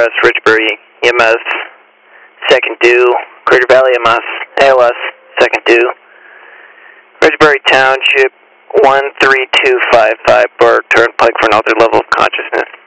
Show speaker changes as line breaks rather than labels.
ARS, Ridgebury, EMS, second due, Crater Valley EMS, ALS, second due, Ridgebury Township, 13255, Burke, Turnpike for another level of consciousness.